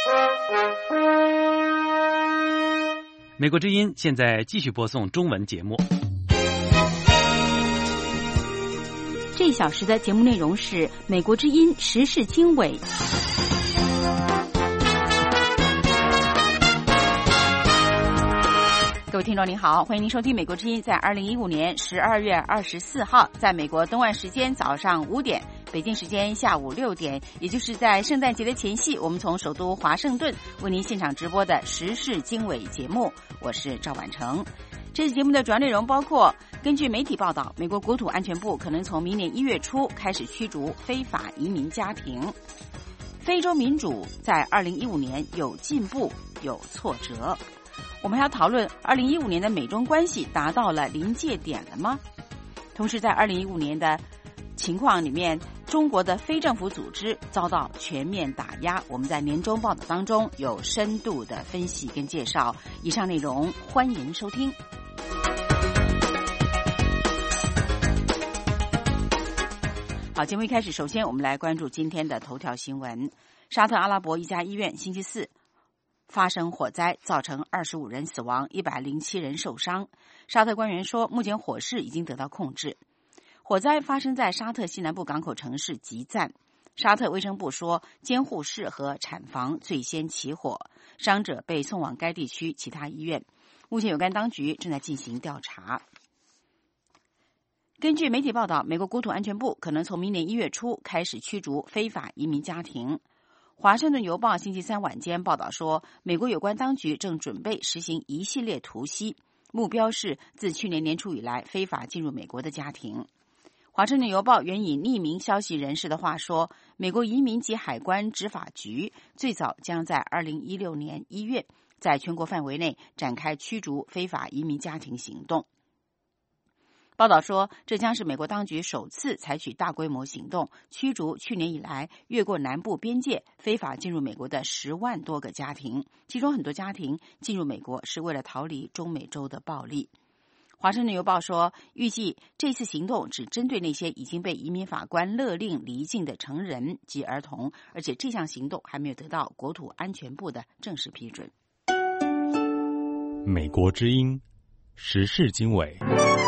美国之音现在继续播送中文节目。 这一小时的节目内容是美国之音时事经纬。各位听众您好，欢迎您收听美国之音在2015年12月24号在美国东岸时间早上5点，北京时间下午6点，也就是在圣诞节的前夕，我们从首都华盛顿为您现场直播的时事经纬节目，我是赵婉成。这次节目的主要内容包括，根据媒体报道，美国国土安全部可能从明年1月初开始驱逐非法移民家庭，非洲民主在2015年有进步有挫折。我们还要讨论2015年的美中关系达到了临界点了吗？同时在2015年的情况里面，中国的非政府组织遭到全面打压，我们在年终报道当中有深度的分析跟介绍。以上内容欢迎收听。好，节目一开始，首先我们来关注今天的头条新闻。沙特阿拉伯一家医院星期四发生火灾，造成25人死亡，107人受伤。沙特官员说，目前火势已经得到控制。火灾发生在沙特西南部港口城市吉赞。沙特卫生部说，监护室和产房最先起火，伤者被送往该地区其他医院。目前有关当局正在进行调查。根据媒体报道，美国国土安全部可能从明年1月初开始驱逐非法移民家庭。华盛顿邮报星期三晚间报道说，美国有关当局正准备实行一系列突袭，目标是自去年年初以来非法进入美国的家庭。华盛顿邮报援引匿名消息人士的话说，美国移民及海关执法局最早将在2016年1月在全国范围内展开驱逐非法移民家庭行动。报道说，这将是美国当局首次采取大规模行动，驱逐去年以来越过南部边界非法进入美国的10万多个家庭，其中很多家庭进入美国是为了逃离中美洲的暴力。华盛顿邮报说，预计这次行动只针对那些已经被移民法官勒令离境的成人及儿童，而且这项行动还没有得到国土安全部的正式批准。 美国之音时事经纬。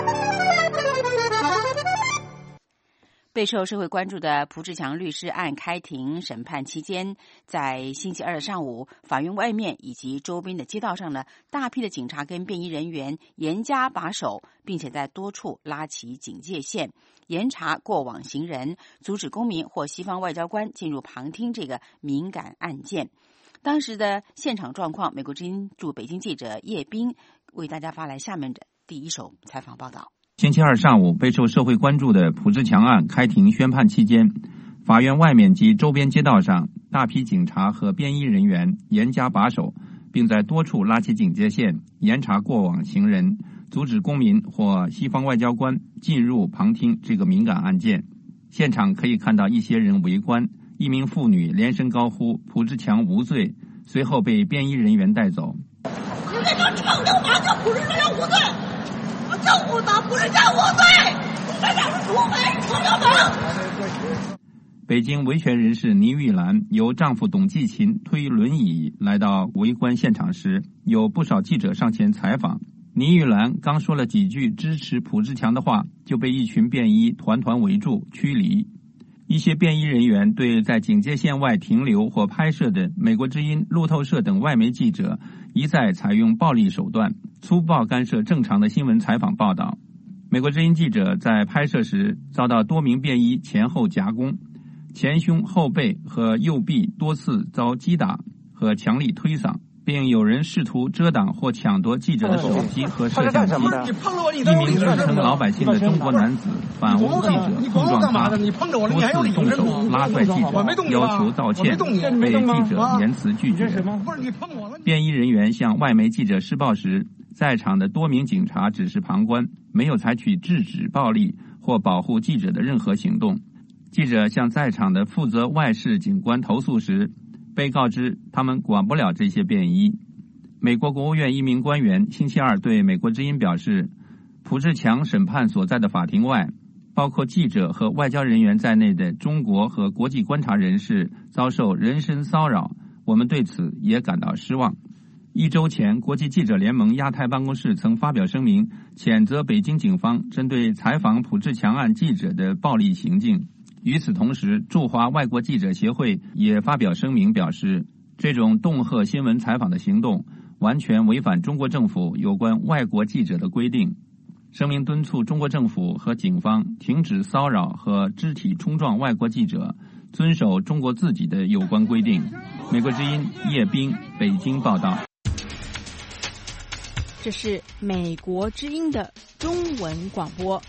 备受社会关注的蒲志强律师案开庭审判期间，在星期二的上午，法院外面以及周边的街道上呢，大批的警察跟便衣人员严加把守，并且在多处拉起警戒线，严查过往行人，阻止公民或西方外交官进入旁听这个敏感案件。当时的现场状况，美国之音驻北京记者叶斌为大家发来下面的第一手采访报道。 星期二上午，备受社会关注的蒲志强案开庭宣判期间，法院外面及周边街道上，大批警察和便衣人员严加把守，并在多处拉起警戒线，严查过往行人，阻止公民或西方外交官进入旁听这个敏感案件。现场可以看到一些人围观，一名妇女连声高呼蒲志强无罪，随后被便衣人员带走。 你这个臭流氓，叫蒲志强无罪，政府打蒲志强无罪，你这叫是土匪臭流氓。 北京维权人士倪玉兰由丈夫董继勤推轮椅来到围观现场时，有不少记者上前采访。倪玉兰刚说了几句支持蒲志强的话，就被一群便衣团团围住驱离。一些便衣人员对在警戒线外停留或拍摄的美国之音、路透社等外媒记者一再采用暴力手段，粗暴干涉正常的新闻采访报道。美国之音记者在拍摄时遭到多名便衣前后夹攻，前胸、后背和右臂多次遭击打和强力推搡，并有人试图遮挡或抢夺记者的手机和摄像机。一名自称老百姓的中国男子反诬记者碰撞他，多次动手拉拽记者，要求道歉，被记者言辞拒绝。便衣人员向外媒记者施暴时，在场的多名警察只是旁观，没有采取制止暴力或保护记者的任何行动。记者向在场的负责外事警官投诉时，被告知他们管不了这些便衣。美国国务院一名官员星期二对美国之音表示，蒲志强审判所在的法庭外，包括记者和外交人员在内的中国和国际观察人士遭受人身骚扰、 我们对此也感到失望。1周前，国际记者联盟亚太办公室曾发表声明，谴责北京警方针对采访卜志强案记者的暴力行径。与此同时，驻华外国记者协会也发表声明表示，这种恫吓新闻采访的行动完全违反中国政府有关外国记者的规定。声明敦促中国政府和警方停止骚扰和肢体冲撞外国记者，遵守中国自己的有关规定。美国之音叶斌北京报道。 这是美国之音的中文广播。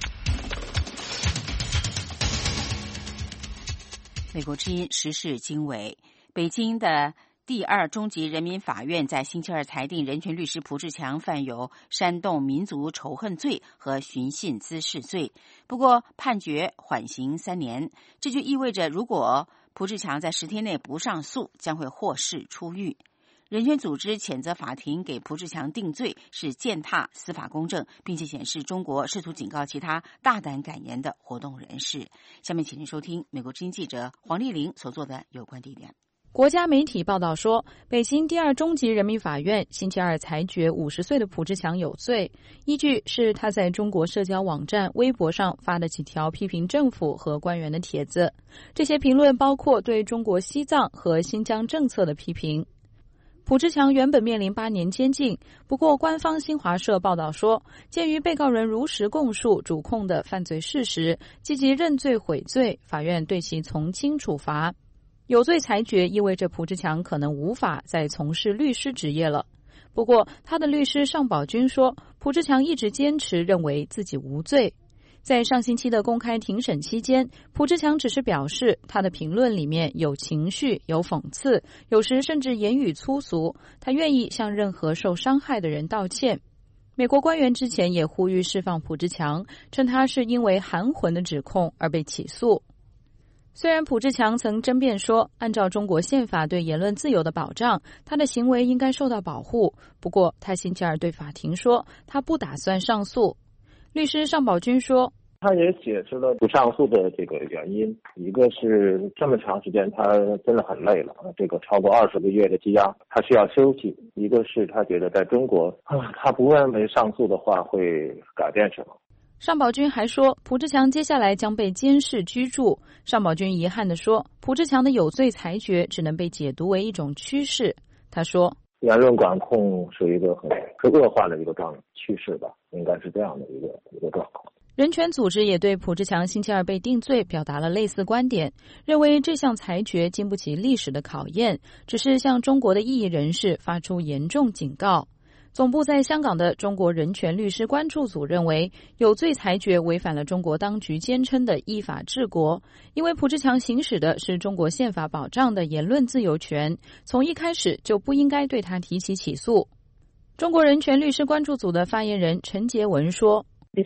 美国之音时事经纬，北京的第2中级人民法院在星期二裁定人权律师蒲志强犯有煽动民族仇恨罪和寻衅滋事罪，不过判决缓刑3年。这就意味着，如果蒲志强在10天内不上诉，将会获释出狱。人权组织谴责法庭给蒲志强定罪是践踏司法公正，并且显示中国试图警告其他大胆敢言的活动人士。下面请您收听美国之音记者黄丽玲所做的有关地点。 国家媒体报道说，北京第2中级人民法院星期二裁决50岁的蒲志强有罪，依据是他在中国社交网站微博上发的几条批评政府和官员的帖子，这些评论包括对中国西藏和新疆政策的批评。蒲志强原本面临8年监禁，不过官方新华社报道说，鉴于被告人如实供述主控的犯罪事实，积极认罪悔罪，法院对其从轻处罚。有罪裁决意味着蒲志强可能无法再从事律师职业了。不过他的律师尚宝军说，蒲志强一直坚持认为自己无罪。在上星期的公开庭审期间，蒲志强只是表示他的评论里面有情绪、有讽刺，有时甚至言语粗俗，他愿意向任何受伤害的人道歉。美国官员之前也呼吁释放蒲志强，称他是因为含混的指控而被起诉。虽然蒲志强曾争辩说，按照中国宪法对言论自由的保障，他的行为应该受到保护，不过他星期二对法庭说，他不打算上诉。律师尚宝军说， 他也解释了不上诉的这个原因，一个是这么长时间他真的很累了，这个超过20个月的羁押，他需要休息；一个是他觉得在中国他不认为上诉的话会改变什么。 尚宝军还说，蒲志强接下来将被监视居住。尚宝军遗憾地说，蒲志强的有罪裁决只能被解读为一种趋势。他说， 言论管控是一个很恶化的一个趋势吧，应该是这样的一个状况。 人权组织也对蒲志强星期二被定罪表达了类似观点，认为这项裁决经不起历史的考验，只是向中国的异议人士发出严重警告。总部在香港的中国人权律师关注组认为，有罪裁决违反了中国当局坚称的依法治国，因为蒲志强行使的是中国宪法保障的言论自由权，从一开始就不应该对他提起起诉。中国人权律师关注组的发言人陈洁文说，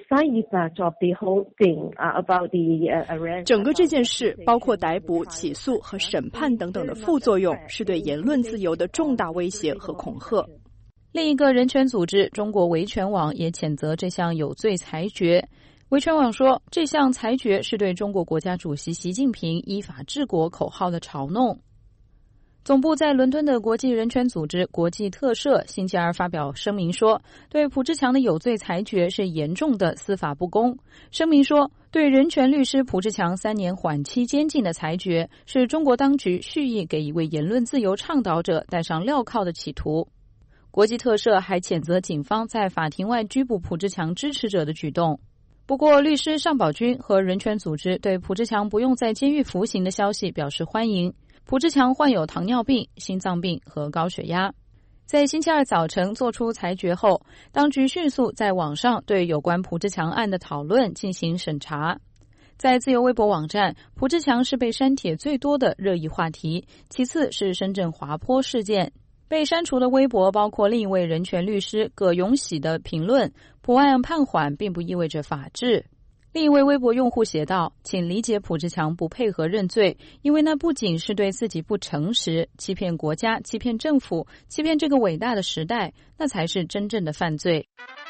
整个这件事包括逮捕、起诉和审判等等的副作用，是对言论自由的重大威胁和恐吓。 另一个人权组织中国维权网也谴责这项有罪裁决。维权网说，这项裁决是对中国国家主席习近平依法治国口号的嘲弄。总部在伦敦的国际人权组织国际特赦星期二发表声明说，对蒲志强的有罪裁决是严重的司法不公。声明说，对人权律师蒲志强3年缓期监禁的裁决是中国当局蓄意给一位言论自由倡导者戴上镣铐的企图。国际特赦还谴责警方在法庭外拘捕蒲志强支持者的举动。不过，律师尚宝军和人权组织对蒲志强不用在监狱服刑的消息表示欢迎。蒲志强患有糖尿病、心脏病和高血压。在星期二早晨做出裁决后，当局迅速在网上对有关蒲志强案的讨论进行审查。在自由微博网站，蒲志强是被删帖最多的热议话题，其次是深圳滑坡事件。被删除的微博包括另一位人权律师葛永喜的评论，普案判缓并不意味着法治。另一位微博用户写道，请理解蒲志强不配合认罪，因为那不仅是对自己不诚实，欺骗国家，欺骗政府，欺骗这个伟大的时代，那才是真正的犯罪。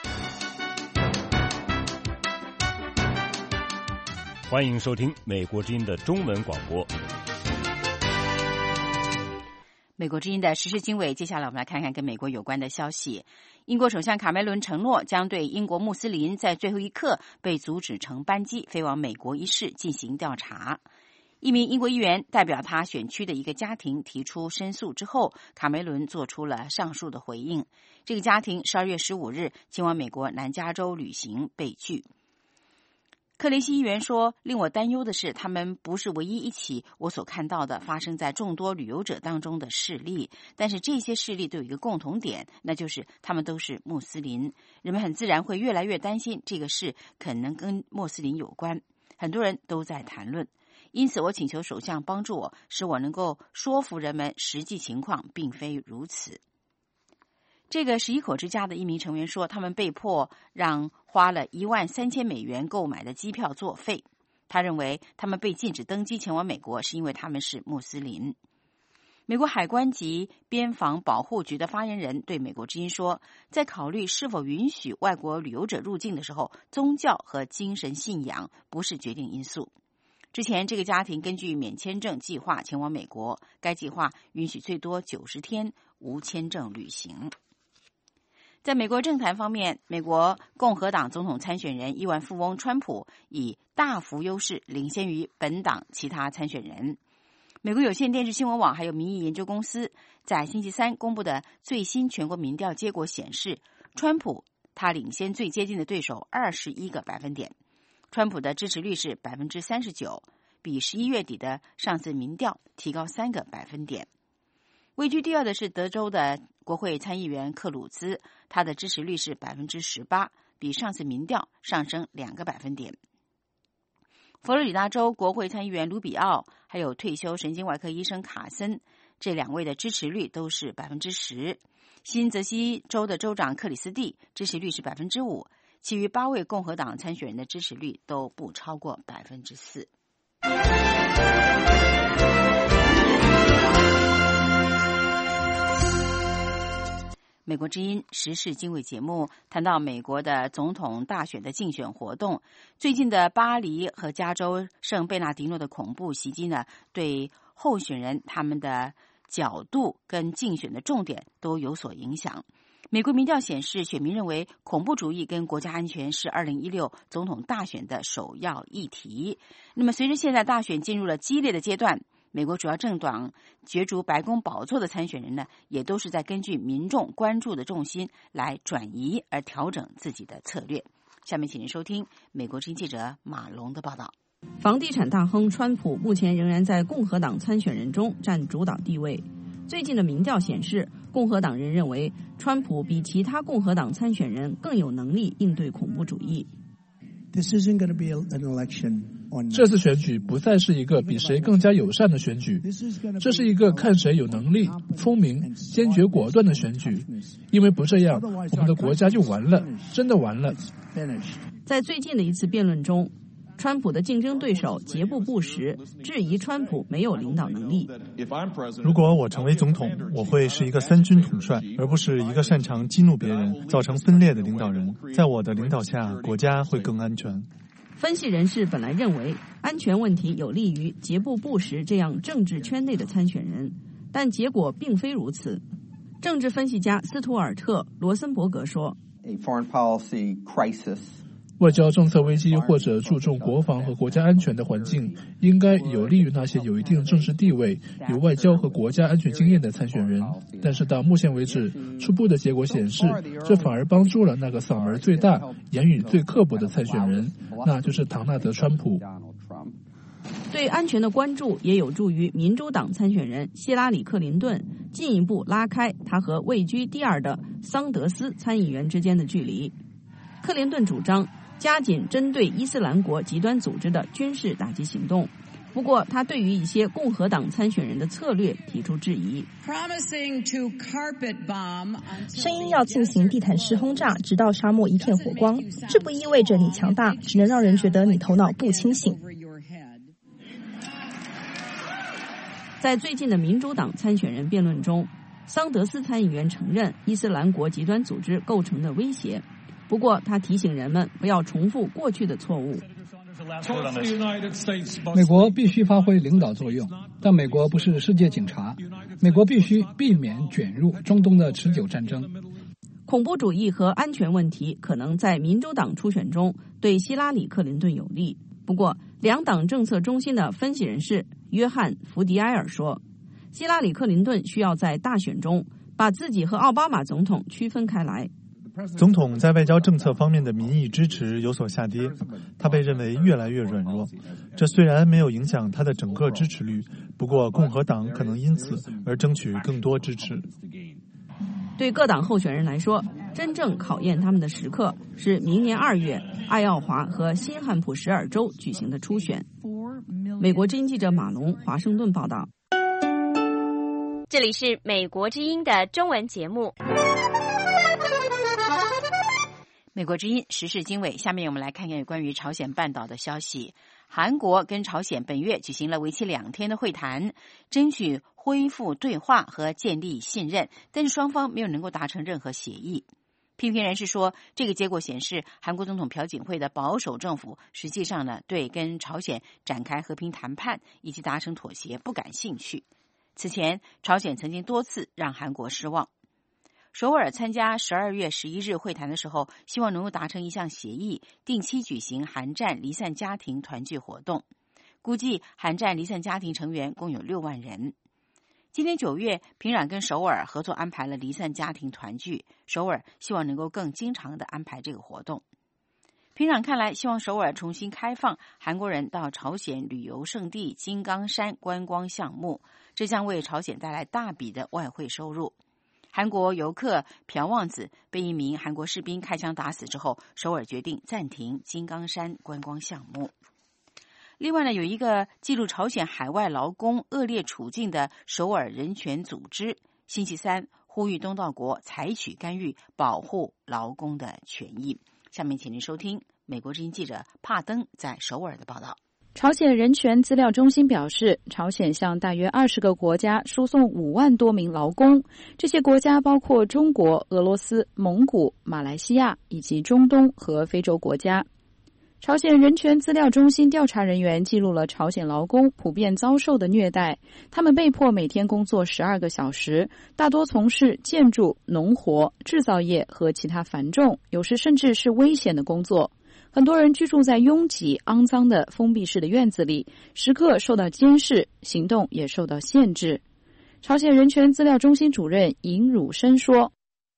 欢迎收听美国之音的中文广播。 美国之音的时事经纬，接下来我们来看看跟美国有关的消息。英国首相卡梅伦承诺将对英国穆斯林在最后一刻被阻止乘班机飞往美国一事进行调查。一名英国议员代表他选区的一个家庭提出申诉之后，卡梅伦做出了上述的回应。这个家庭12月15日前往美国南加州旅行被拒。克雷西议员说，令我担忧的是，他们不是唯一一起我所看到的发生在众多旅游者当中的事例，但是这些事例都有一个共同点，那就是他们都是穆斯林。人们很自然会越来越担心这个事可能跟穆斯林有关，很多人都在谈论。因此我请求首相帮助我，使我能够说服人们实际情况并非如此。这个11口之家的一名成员说，他们被迫让花了$13,000购买的机票作废。他认为他们被禁止登机前往美国是因为他们是穆斯林。美国海关及边防保护局的发言人对美国之音说，在考虑是否允许外国旅游者入境的时候，宗教和精神信仰不是决定因素。之前这个家庭根据免签证计划前往美国，该计划允许最多90天无签证旅行。在美国政坛方面，美国共和党总统参选人亿万富翁川普以大幅优势领先于本党其他参选人。美国有线电视新闻网还有民意研究公司在星期三公布的最新全国民调结果显示，川普他领先最接近的对手21个百分点，川普的支持率是 39%， 比11月底的上次民调提高3个百分点。位居第二的是德州的国会参议员克鲁兹，他的支持率是 18%， 比上次民调上升2个百分点。佛罗里达州国会参议员卢比奥还有退休神经外科医生卡森，这2位的支持率都是 10%。 新泽西州的州长克里斯蒂支持率是 5%， 其余8位共和党参选人的支持率都不超过 4%。美国之音时事经纬节目谈到美国的总统大选的竞选活动。最近的巴黎和加州圣贝纳迪诺的恐怖袭击呢，对候选人他们的角度跟竞选的重点都有所影响。美国民调显示，选民认为恐怖主义跟国家安全是2016总统大选的首要议题。那么随着现在大选进入了激烈的阶段，美国主要政党角逐白宫宝座的参选人呢，也都是在根据民众关注的重心来转移而调整自己的策略。下面请您收听美国之音记者马龙的报道。 房地产大亨川普目前仍然在共和党参选人中占主导地位。最近的民调显示，共和党人认为川普比其他共和党参选人更有能力应对恐怖主义。 这次选举不再是一个比谁更加友善的选举，这是一个看谁有能力、聪明、坚决果断的选举，因为不这样，我们的国家就完了，真的完了。 在最近的一次辩论中，川普的竞争对手杰布·布什质疑川普没有领导能力。 如果我成为总统，我会是一个三军统帅，而不是一个擅长激怒别人、造成分裂的领导人。在我的领导下，国家会更安全。 分析人士本来认为安全问题有利于杰布·布什这样政治圈内的参选人，但结果并非如此。政治分析家斯图尔特·罗森伯格说， 外交政策危机或者注重国防和国家安全的环境，应该有利于那些有一定政治地位、有外交和国家安全经验的参选人。但是到目前为止，初步的结果显示，这反而帮助了那个嗓门最大、言语最刻薄的参选人，那就是唐纳德·川普。 对安全的关注也有助于民主党参选人希拉里·克林顿进一步拉开他和位居第二的桑德斯参议员之间的距离。克林顿主张加紧针对伊斯兰国极端组织的军事打击行动，不过他对于一些共和党参选人的策略提出质疑。 声音要进行地毯式轰炸，直到沙漠一片火光，这不意味着你强大，只能让人觉得你头脑不清醒。 在最近的民主党参选人辩论中，桑德斯参议员承认伊斯兰国极端组织构成的威胁，不过他提醒人们不要重复过去的错误。 美国必须发挥领导作用，但美国不是世界警察。 美国必须避免卷入中东的持久战争。 恐怖主义和安全问题可能在民主党初选中对希拉里·克林顿有利。不过，两党政策中心的分析人士约翰·福迪埃尔说，希拉里·克林顿需要在大选中把自己和奥巴马总统区分开来。 总统在外交政策方面的民意支持有所下跌，他被认为越来越软弱。这虽然没有影响他的整个支持率，不过共和党可能因此而争取更多支持。 对各党候选人来说，真正考验他们的时刻是明年2月爱奥华和新罕普什尔州举行的初选。美国之音记者马龙华盛顿报道。 这里是美国之音的中文节目。 美国之音时事经纬，下面我们来看看有关于朝鲜半岛的消息。韩国跟朝鲜本月举行了为期2天的会谈，争取恢复对话和建立信任，但是双方没有能够达成任何协议。批评人士说，这个结果显示韩国总统朴槿惠的保守政府实际上呢，对跟朝鲜展开和平谈判以及达成妥协不感兴趣。此前，朝鲜曾经多次让韩国失望。首尔参加12月11日会谈的时候，希望能够达成一项协议，定期举行韩战离散家庭团聚活动。估计韩战离散家庭成员共有6万人。今年9月，平壤跟首尔合作安排了离散家庭团聚，首尔希望能够更经常的安排这个活动。平壤看来希望首尔重新开放韩国人到朝鲜旅游胜地金刚山观光项目，这将为朝鲜带来大笔的外汇收入。韩国游客朴旺子被一名韩国士兵开枪打死之后，首尔决定暂停金刚山观光项目。另外呢，有一个记录朝鲜海外劳工恶劣处境的首尔人权组织，星期三呼吁东道国采取干预，保护劳工的权益。下面请您收听美国之音记者帕登在首尔的报道。 朝鲜人权资料中心表示，朝鲜向大约20个国家输送5万多名劳工，这些国家包括中国、俄罗斯、蒙古、马来西亚以及中东和非洲国家。朝鲜人权资料中心调查人员记录了朝鲜劳工普遍遭受的虐待，他们被迫每天工作12个小时，大多从事建筑、农活、制造业和其他繁重，有时甚至是危险的工作。很多人居住在拥挤、肮脏的封闭式的院子里，时刻受到监视，行动也受到限制。朝鲜人权资料中心主任尹汝申说，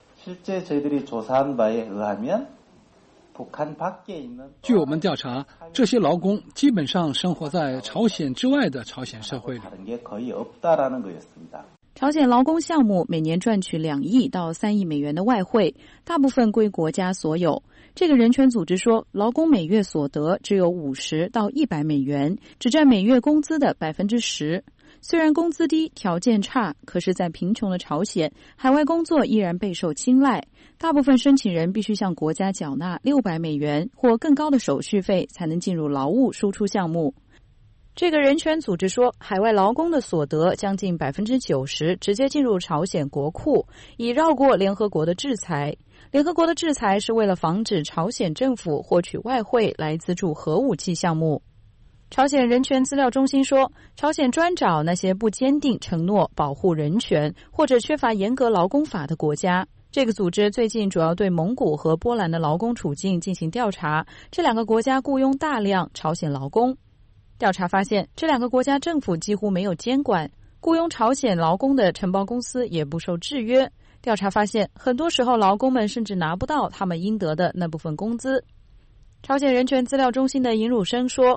据我们调查，这些劳工基本上生活在朝鲜之外的朝鲜社会里。 朝鲜劳工项目每年赚取2亿到3亿美元的外汇，大部分归国家所有。这个人权组织说，劳工每月所得只有50到100美元，只占每月工资的10%。虽然工资低、条件差，可是在贫穷的朝鲜，海外工作依然备受青睐。大部分申请人必须向国家缴纳600美元或更高的手续费，才能进入劳务输出项目。这个人权组织说，海外劳工的所得将近90%直接进入朝鲜国库，以绕过联合国的制裁。联合国的制裁是为了防止朝鲜政府获取外汇来资助核武器项目。朝鲜人权资料中心说，朝鲜专找那些不坚定承诺保护人权或者缺乏严格劳工法的国家。这个组织最近主要对蒙古和波兰的劳工处境进行调查，这2个国家雇佣大量朝鲜劳工。调查发现，这2个国家政府几乎没有监管，雇佣朝鲜劳工的承包公司也不受制约。调查发现，很多时候劳工们甚至拿不到他们应得的那部分工资。朝鲜人权资料中心的尹汝申说，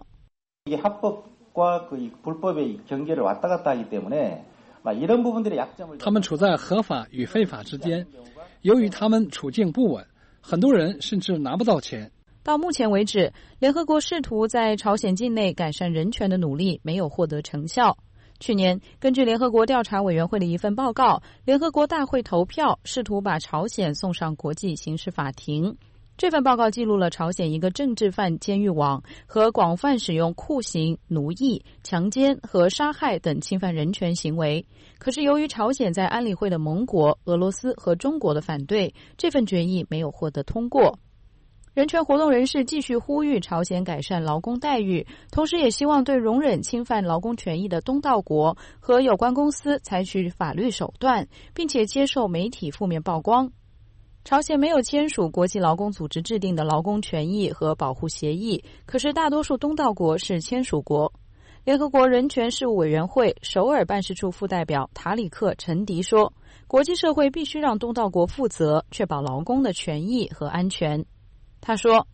他们处在合法与非法之间，由于他们处境不稳，很多人甚至拿不到钱。 到目前为止，联合国试图在朝鲜境内改善人权的努力没有获得成效。去年，根据联合国调查委员会的一份报告，联合国大会投票试图把朝鲜送上国际刑事法庭。这份报告记录了朝鲜一个政治犯监狱网和广泛使用酷刑、奴役、强奸和杀害等侵犯人权行为。可是由于朝鲜在安理会的盟国、俄罗斯和中国的反对，这份决议没有获得通过。 人权活动人士继续呼吁朝鲜改善劳工待遇，同时也希望对容忍侵犯劳工权益的东道国和有关公司采取法律手段，并且接受媒体负面曝光。朝鲜没有签署国际劳工组织制定的劳工权益和保护协议，可是大多数东道国是签署国。联合国人权事务委员会首尔办事处副代表塔里克·陈迪说，国际社会必须让东道国负责，确保劳工的权益和安全。他说，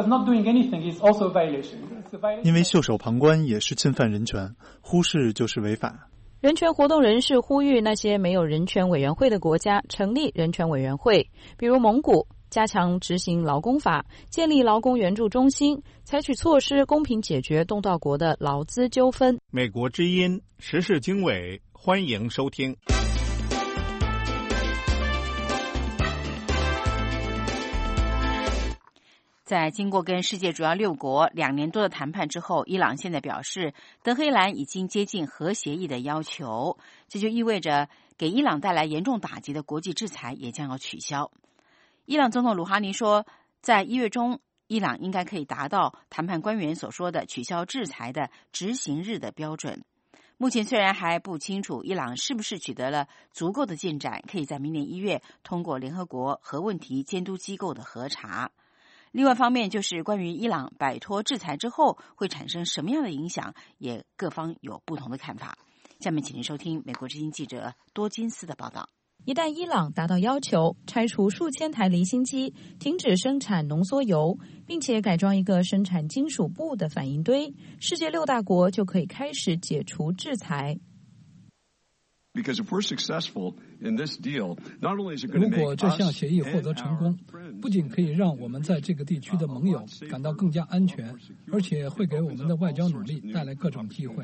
因为袖手旁观也是侵犯人权，忽视就是违法。 人权活动人士呼吁那些没有人权委员会的国家成立人权委员会，比如蒙古，加强执行劳工法，建立劳工援助中心，采取措施公平解决东道国的劳资纠纷。 美国之音时事经纬，欢迎收听。 在经过跟世界主要6国2年多的谈判之后，伊朗现在表示德黑兰已经接近核协议的要求，这就意味着给伊朗带来严重打击的国际制裁也将要取消。伊朗总统鲁哈尼说，在1月中，伊朗应该可以达到谈判官员所说的取消制裁的执行日的标准。目前虽然还不清楚伊朗是不是取得了足够的进展，可以在明年1月通过联合国核问题监督机构的核查。另外方面就是关于伊朗摆脱制裁之后会产生什么样的影响，也各方有不同的看法。下面请您收听美国之音记者多金斯的报道。 一旦伊朗达到要求，拆除数千台离心机，停止生产浓缩铀，并且改装一个生产金属布的反应堆，世界6大国就可以开始解除制裁。 如果这项协议获得成功，不仅可以让我们在这个地区的盟友感到更加安全，而且会给我们的外交努力带来各种机会。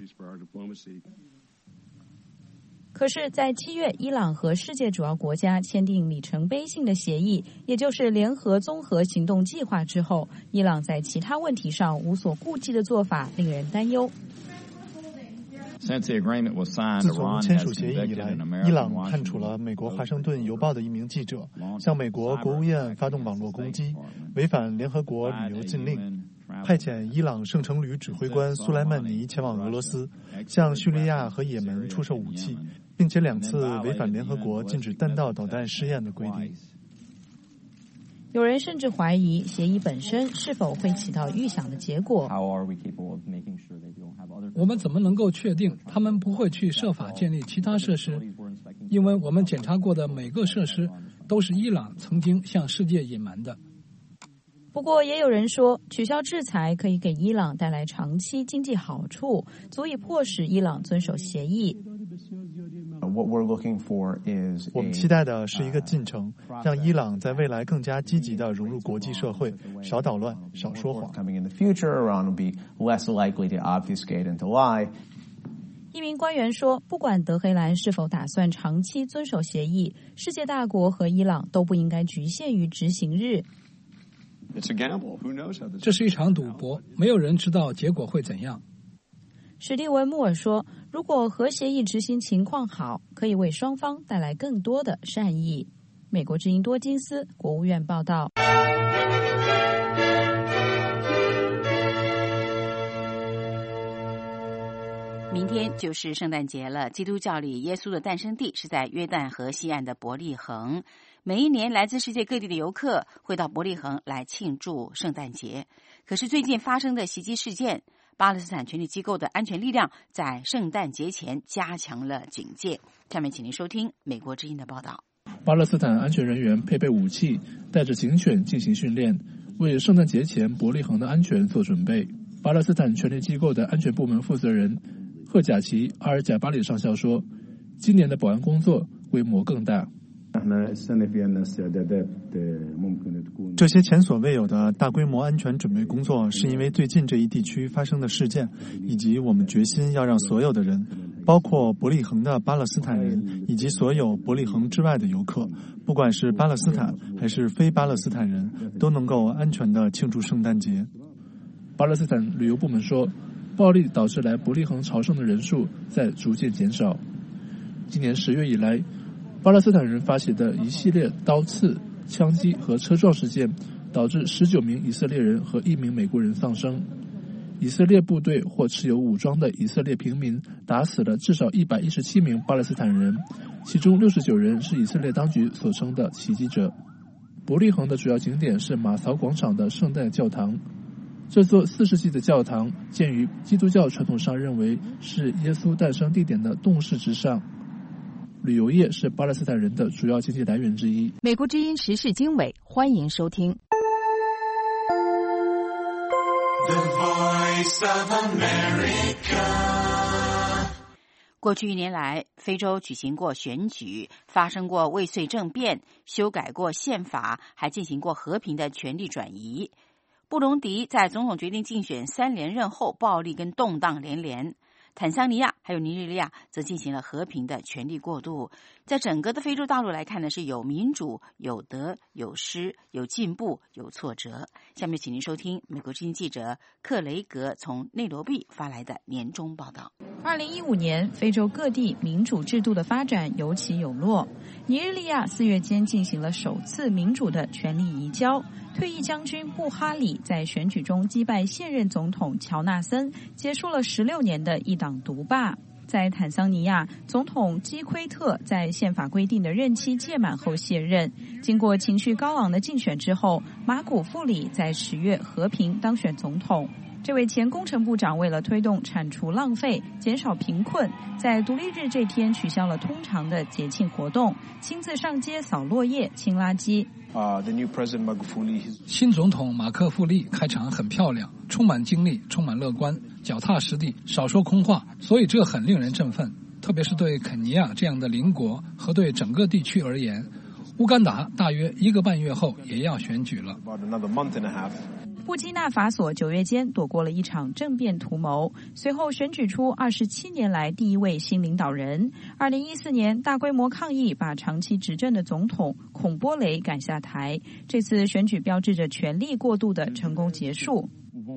可是在7月，伊朗和世界主要国家签订里程碑性的协议，也就是联合综合行动计划之后，伊朗在其他问题上无所顾忌的做法令人担忧。 自从签署协议以来，伊朗判处了美国《华盛顿邮报》的一名记者向美国国务院发动网络攻击，违反联合国旅游禁令，派遣伊朗圣城旅指挥官苏莱曼尼前往俄罗斯，向叙利亚和也门出售武器，并且2次违反联合国禁止弹道导弹试验的规定。 有人甚至怀疑协议本身是否会起到预想的结果。 我们怎么能够确定他们不会去设法建立其他设施？因为我们检查过的每个设施都是伊朗曾经向世界隐瞒的。 不过也有人说，取消制裁可以给伊朗带来长期经济好处，足以迫使伊朗遵守协议。 我们期待的是一个进程，让伊朗在未来更加积极地融入国际社会，少捣乱，少说谎。 一名官员说，不管德黑兰是否打算长期遵守协议，世界大国和伊朗都不应该局限于执行日。 这是一场赌博，没有人知道结果会怎样。 史蒂文·穆尔说，如果核协议执行情况好，可以为双方带来更多的善意。美国之音多金斯国务院报道。 明天就是圣诞节了，基督教里耶稣的诞生地是在约旦河西岸的伯利恒。每一年来自世界各地的游客会到伯利恒来庆祝圣诞节。可是最近发生的袭击事件，巴勒斯坦权力机构的安全力量在圣诞节前加强了警戒。下面请您收听美国之音的报道。 巴勒斯坦安全人员配备武器，带着警犬进行训练，为圣诞节前伯利恒的安全做准备。巴勒斯坦权力机构的安全部门负责人赫贾奇·阿尔贾巴里上校说，今年的保安工作规模更大。 这些前所未有的大规模安全准备工作，是因为最近这一地区发生的事件，以及我们决心要让所有的人，包括伯利恒的巴勒斯坦人以及所有伯利恒之外的游客，不管是巴勒斯坦还是非巴勒斯坦人，都能够安全地庆祝圣诞节。 巴勒斯坦旅游部门说，暴力导致来伯利恒朝圣的人数在逐渐减少。今年10月以来，巴勒斯坦人发起的一系列刀刺、枪击和车撞事件， 导致19名以色列人和1名美国人丧生。以色列部队或持有武装的以色列平民打死了至少117名巴勒斯坦人，其中69人是以色列当局所称的袭击者。伯利恒的主要景点是马槽广场的圣代教堂，这座4世纪的教堂建于基督教传统上认为是耶稣诞生地点的洞室之上。旅游业是巴勒斯坦人的主要经济来源之一。 美国之音时事经纬，欢迎收听。 The Voice of America。 过去1年来，非洲举行过选举，发生过未遂政变，修改过宪法，还进行过和平的权力转移。布隆迪在总统决定竞选3连任后，暴力跟动荡连连。坦桑尼亚还有尼日利亚则进行了和平的权力过渡。在整个的非洲大陆来看呢，是有民主、有得、有失、有进步、有挫折。下面请您收听美国之音记者克雷格从内罗毕发来的年终报道。 2015年，非洲各地民主制度的发展有起有落。尼日利亚4月间进行了首次民主的权力移交，退役将军布哈里在选举中击败现任总统乔纳森，结束了16年的一党独霸。在坦桑尼亚，总统基奎特在宪法规定的任期届满后卸任。经过情绪高昂的竞选之后，马古富里在10月和平当选总统。这位前工程部长为了推动铲除浪费、减少贫困，在独立日这天取消了通常的节庆活动，亲自上街扫落叶、清垃圾。 新总统马克富利开场很漂亮，充满精力，充满乐观，脚踏实地，少说空话，所以这很令人振奋，特别是对肯尼亚这样的邻国和对整个地区而言。乌干达大约1个半月后也要选举了。 布基纳法索9月间躲过了一场政变图谋，随后选举出27年来第一位新领导人。2014年，大规模抗议把长期执政的总统孔波雷赶下台。这次选举标志着权力过渡的成功结束。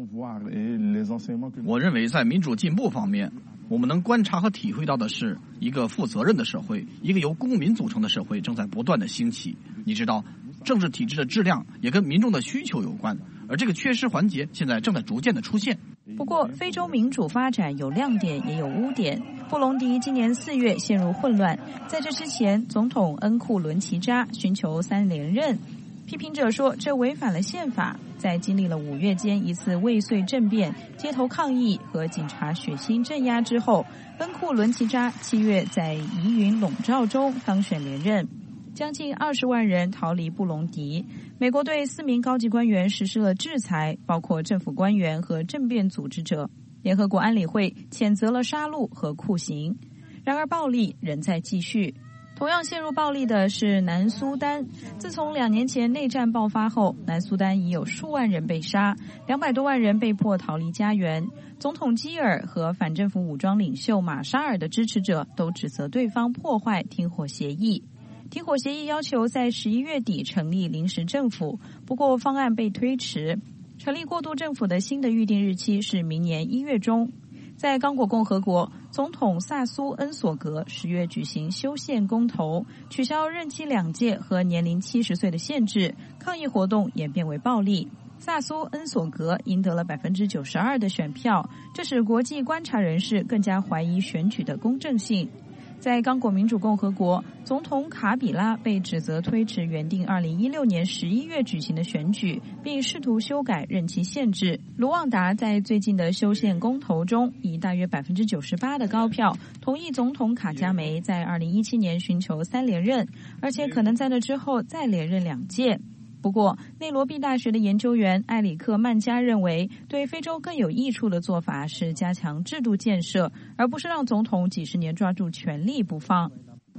我认为在民主进步方面，我们能观察和体会到的是，一个负责任的社会，一个由公民组成的社会正在不断的兴起。你知道，政治体制的质量也跟民众的需求有关，而这个缺失环节现在正在逐渐的出现。 不过，非洲民主发展有亮点也有污点。布隆迪今年4月陷入混乱，在这之前，总统恩库伦齐扎寻求3连任。批评者说，这违反了宪法。在经历了5月间一次未遂政变、街头抗议和警察血腥镇压之后，恩库伦齐扎7月在疑云笼罩中当选连任。将近20万人逃离布隆迪。美国对4名高级官员实施了制裁，包括政府官员和政变组织者。联合国安理会谴责了杀戮和酷刑。然而，暴力仍在继续。同样陷入暴力的是南苏丹。自从2年前内战爆发后，南苏丹已有数万人被杀，200多万人被迫逃离家园。总统基尔和反政府武装领袖马沙尔的支持者都指责对方破坏停火协议。停火协议要求在11月底成立临时政府，不过方案被推迟。成立过渡政府的新的预定日期是明年1月中。在刚果共和国，总统萨苏恩索格10月举行修宪公投，取消任期2届和年龄70岁的限制，抗议活动演变为暴力。萨苏恩索格赢得了92%的选票，这使国际观察人士更加怀疑选举的公正性。在刚果民主共和国，总统卡比拉被指责推迟原定2016年11月举行的选举，并试图修改任期限制。卢旺达在最近的修宪公投中，以大约98%的高票同意总统卡加梅在2017年寻求3连任，而且可能在那之后再连任2届。不过，内罗毕大学的研究员埃里克曼加认为，对非洲更有益处的做法是加强制度建设，而不是让总统几10年抓住权力不放。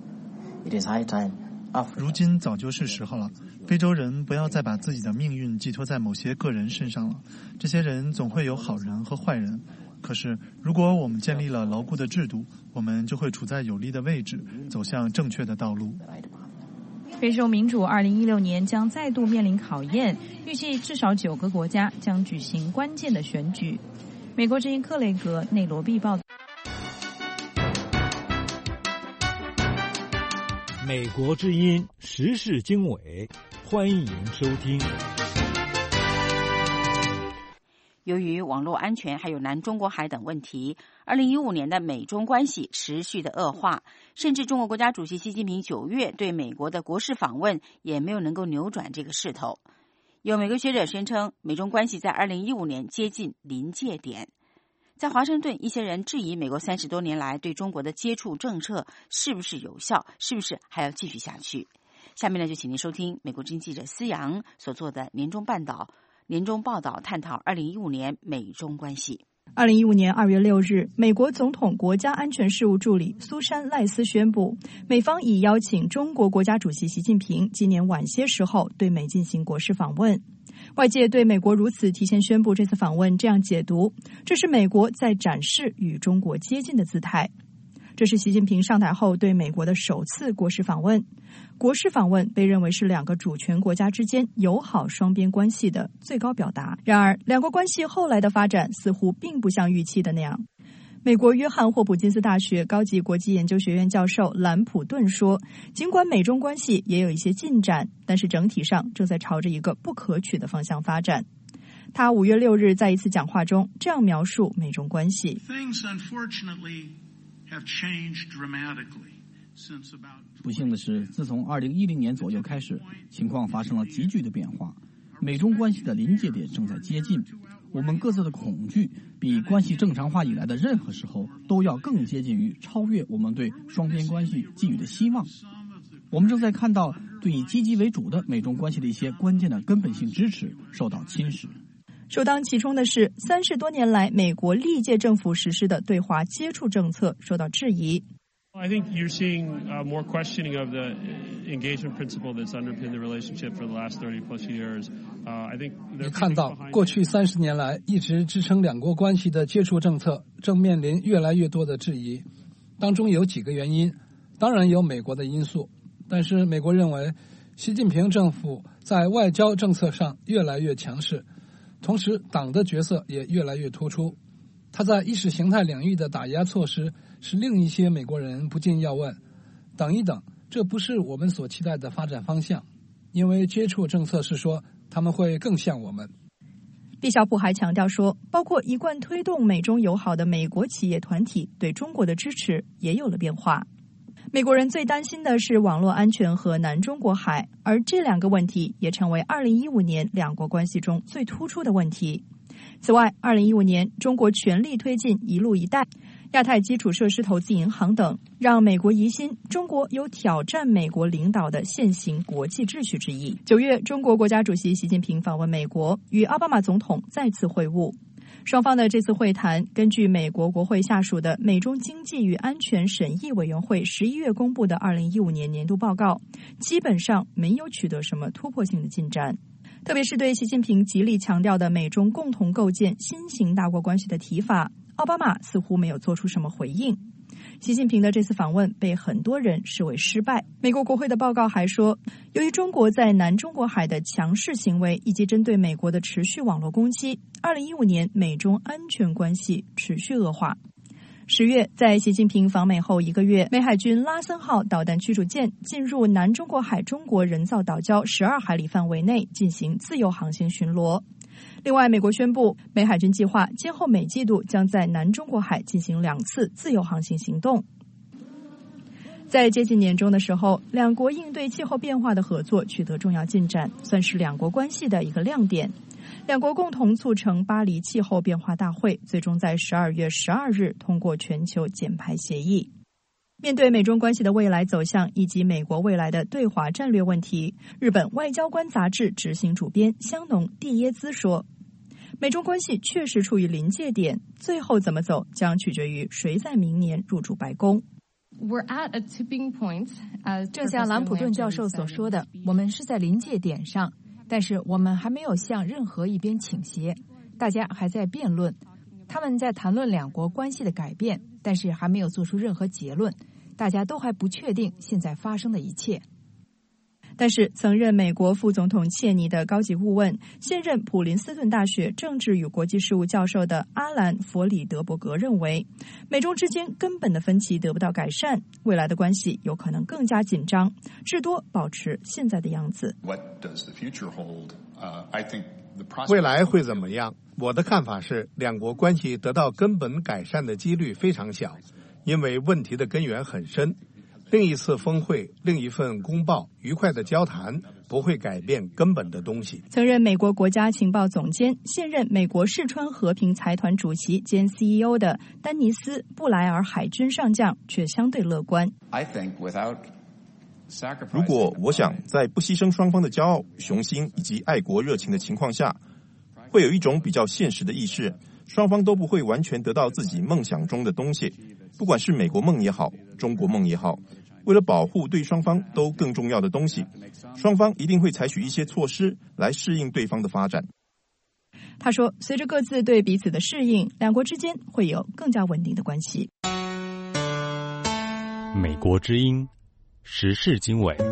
如今早就是时候了，非洲人不要再把自己的命运寄托在某些个人身上了。这些人总会有好人和坏人，可是如果我们建立了牢固的制度，我们就会处在有利的位置，走向正确的道路。 非洲民主2016年将再度面临考验，预计至少9个国家将举行关键的选举。美国之音克雷格内罗毕报道。 美国之音时事经纬，欢迎收听。 由于网络安全还有南中国海等问题，2015年的美中关系持续的恶化，甚至中国国家主席习近平9月对美国的国事访问也没有能够扭转这个势头。有美国学者宣称，美中关系在2015年接近临界点。在华盛顿，一些人质疑美国30多年来对中国的接触政策是不是有效，是不是还要继续下去。下面呢，就请您收听美国之音记者思阳所做的年终报道，探讨2015年美中关系。 2015年2月6日，美国总统国家安全事务助理苏珊·赖斯宣布，美方已邀请中国国家主席习近平今年晚些时候对美进行国事访问。外界对美国如此提前宣布这次访问这样解读，这是美国在展示与中国接近的姿态。这是习近平上台后对美国的首次国事访问。国事访问被认为是两个主权国家之间友好双边关系的最高表达。然而，两国关系后来的发展似乎并不像预期的那样。美国约翰霍普金斯大学高级国际研究学院教授兰普顿说，尽管美中关系也有一些进展，但是整体上正在朝着一个不可取的方向发展。他5月6日在一次讲话中这样描述美中关系。 不幸的是，自从2010年左右开始，情况发生了急剧的变化，美中关系的临界点正在接近。我们各自的恐惧比关系正常化以来的任何时候都要更接近于超越我们对双边关系寄予的希望。我们正在看到对以积极为主的美中关系的一些关键的根本性支持受到侵蚀。 首当其冲的是，30多年来美国历届政府实施的对华接触政策受到质疑。 I think you're seeing more questioning of the engagement principle that's underpinned the relationship for the last 30 plus years. I think 你看到过去30年来一直支撑两国关系的接触政策正面临越来越多的质疑，当中有几个原因，当然有美国的因素，但是美国认为习近平政府在外交政策上越来越强势，同时党的角色也越来越突出。他在意识形态领域的打压措施使另一些美国人不禁要问，等一等，这不是我们所期待的发展方向，因为接触政策是说他们会更像我们。 毕晓普还强调说，包括一贯推动美中友好的美国企业团体对中国的支持也有了变化。美国人最担心的是网络安全和南中国海，而这两个问题也成为2015年两国关系中最突出的问题。此外，2015年中国全力推进一路一带、亚太基础设施投资银行等，让美国疑心中国有挑战美国领导的现行国际秩序之意。9月，中国国家主席习近平访问美国，与奥巴马总统再次会晤。双方的这次会谈，根据美国国会下属的美中经济与安全审议委员会11月公布的2015年年度报告，基本上没有取得什么突破性的进展。特别是对习近平极力强调的美中共同构建新型大国关系的提法，奥巴马似乎没有做出什么回应。习近平的这次访问被很多人视为失败。美国国会的报告还说，由于中国在南中国海的强势行为以及针对美国的持续网络攻击，2015年美中安全关系持续恶化。10月，在习近平访美后1个月，美海军拉森号导弹驱逐舰进入南中国海中国人造岛礁12海里范围内进行自由航行巡逻。另外，美国宣布，美海军计划今后每季度将在南中国海进行2次自由航行行动。在接近年中的时候，两国应对气候变化的合作取得重要进展，算是两国关系的一个亮点。两国共同促成巴黎气候变化大会，最终在12月12日通过全球减排协议。面对美中关系的未来走向以及美国未来的对华战略问题，日本外交官杂志执行主编香农蒂耶兹说，美中关系确实处于临界点，最后怎么走将取决于谁在明年入主白宫。 正像兰普顿教授所说的，我们是在临界点上，但是我们还没有向任何一边倾斜，大家还在辩论，他们在谈论两国关系的改变，但是还没有做出任何结论，大家都还不确定现在发生的一切。 但是曾任美国副总统切尼的高级顾问、现任普林斯顿大学政治与国际事务教授的阿兰·弗里德伯格认为，美中之间根本的分歧得不到改善，未来的关系有可能更加紧张，至多保持现在的样子。 What does the future hold? I think 未来会怎么样？我的看法是，两国关系得到根本改善的几率非常小，因为问题的根源很深。另一次峰会，另一份公报，愉快的交谈不会改变根本的东西。 曾任美国国家情报总监、现任美国世川和平财团主席兼 CEO 的丹尼斯·布莱尔海军上将却相对乐观。 如果我想在不牺牲双方的骄傲、雄心以及爱国热情的情况下，会有一种比较现实的意识，双方都不会完全得到自己梦想中的东西，不管是美国梦也好，中国梦也好，为了保护对双方都更重要的东西，双方一定会采取一些措施来适应对方的发展。 他说，随着各自对彼此的适应，两国之间会有更加稳定的关系。 美国之音时事经纬。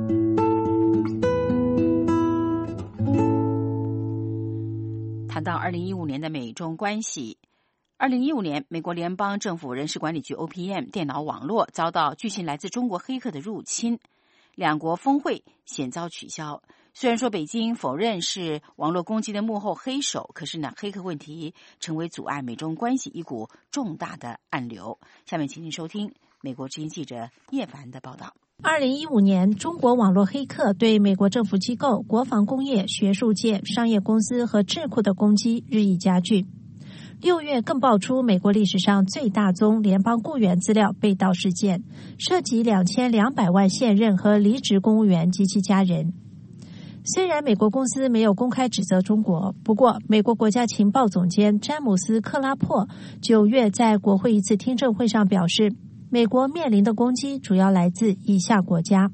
谈到2015年的美中关系，2015年，美国联邦政府人事管理局 OPM 电脑网络遭到据信来自中国黑客的入侵，两国峰会险遭取消。虽然说北京否认是网络攻击的幕后黑手，可是呢，黑客问题成为阻碍美中关系一股重大的暗流。下面请您收听美国之音记者叶凡的报道。 2015年，中国网络黑客对美国政府机构、国防工业、学术界、商业公司和智库的攻击日益加剧。6月更爆出美国历史上最大宗联邦雇员资料被盗事件，涉及2200万现任和离职公务员及其家人。虽然美国公司没有公开指责中国，不过美国国家情报总监詹姆斯·克拉珀9月在国会一次听证会上表示，美国面临的攻击主要来自以下国家。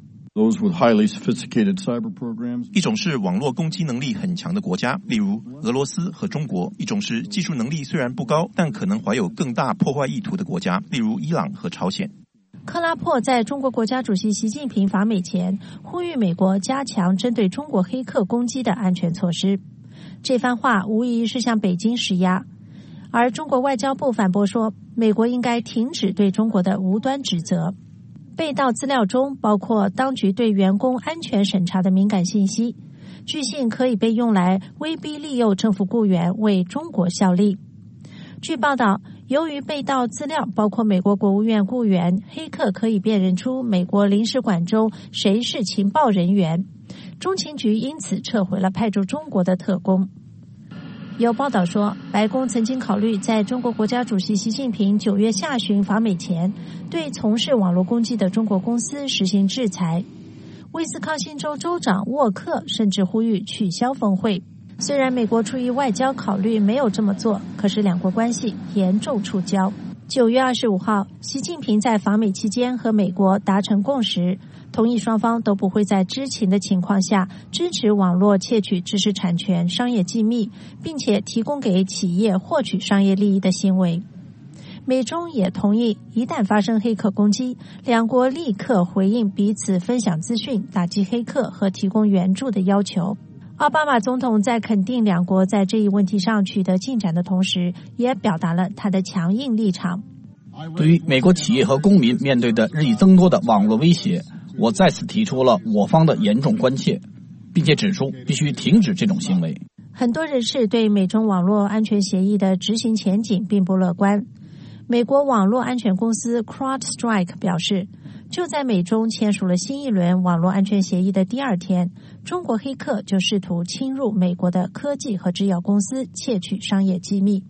一种是网络攻击能力很强的国家，例如俄罗斯和中国；一种是技术能力虽然不高，但可能怀有更大破坏意图的国家，例如伊朗和朝鲜。 克拉珀在中国国家主席习近平访美前呼吁美国加强针对中国黑客攻击的安全措施，这番话无疑是向北京施压。而中国外交部反驳说，美国应该停止对中国的无端指责。被盗资料中包括当局对员工安全审查的敏感信息，据信可以被用来威逼利诱政府雇员为中国效力。据报道，由于被盗资料包括美国国务院雇员，黑客可以辨认出美国领事馆中谁是情报人员，中情局因此撤回了派驻中国的特工。有报道说，白宫曾经考虑在中国国家主席习近平9月下旬访美前，对从事网络攻击的中国公司实行制裁。威斯康星州州长沃克甚至呼吁取消峰会。虽然美国出于外交考虑没有这么做，可是两国关系严重触礁。9月25号，习近平在访美期间和美国达成共识，同意双方都不会在知情的情况下支持网络窃取知识产权、商业机密，并且提供给企业获取商业利益的行为。美中也同意，一旦发生黑客攻击，两国立刻回应彼此分享资讯、打击黑客和提供援助的要求。奥巴马总统在肯定两国在这一问题上取得进展的同时，也表达了他的强硬立场。 对于美国企业和公民面对的日益增多的网络威胁，我再次提出了我方的严重关切，并且指出必须停止这种行为。 很多人士对美中网络安全协议的执行前景并不乐观。美国网络安全公司 CrowdStrike 表示，就在美中签署了新一轮网络安全协议的第2天，中国黑客就试图侵入美国的科技和制药公司，窃取商业机密。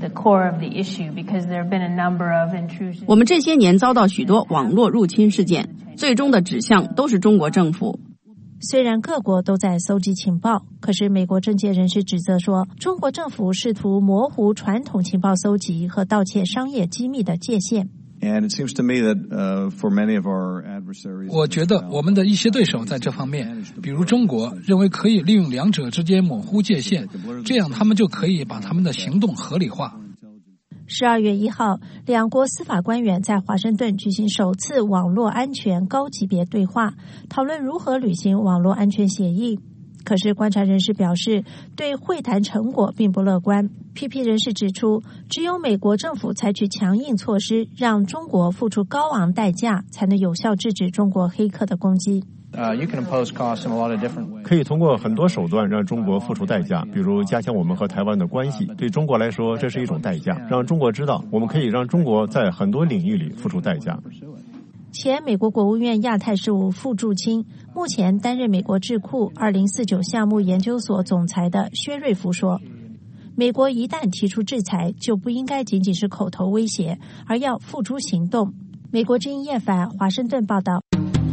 我们这些年遭到许多网络入侵事件，最终的指向都是中国政府。 虽然各国都在搜集情报，可是美国政界人士指责说，中国政府试图模糊传统情报搜集和盗窃商业机密的界限。 我觉得我们的一些对手在这方面，比如中国，认为可以利用两者之间模糊界限，这样他们就可以把他们的行动合理化。 12月1号，两国司法官员在华盛顿举行首次网络安全高级别对话，讨论如何履行网络安全协议。 可是观察人士表示，对会谈成果并不乐观。批评人士指出，只有美国政府采取强硬措施，让中国付出高昂代价，才能有效制止中国黑客的攻击。 可以通过很多手段让中国付出代价，比如加强我们和台湾的关系。对中国来说，这是一种代价，让中国知道我们可以让中国在很多领域里付出代价。 前美国国务院亚太事务副驻青，目前担任美国智库2049项目研究所总裁的薛瑞福说，美国一旦提出制裁，就不应该仅仅是口头威胁，而要付诸行动。美国之音叶凡华盛顿报道。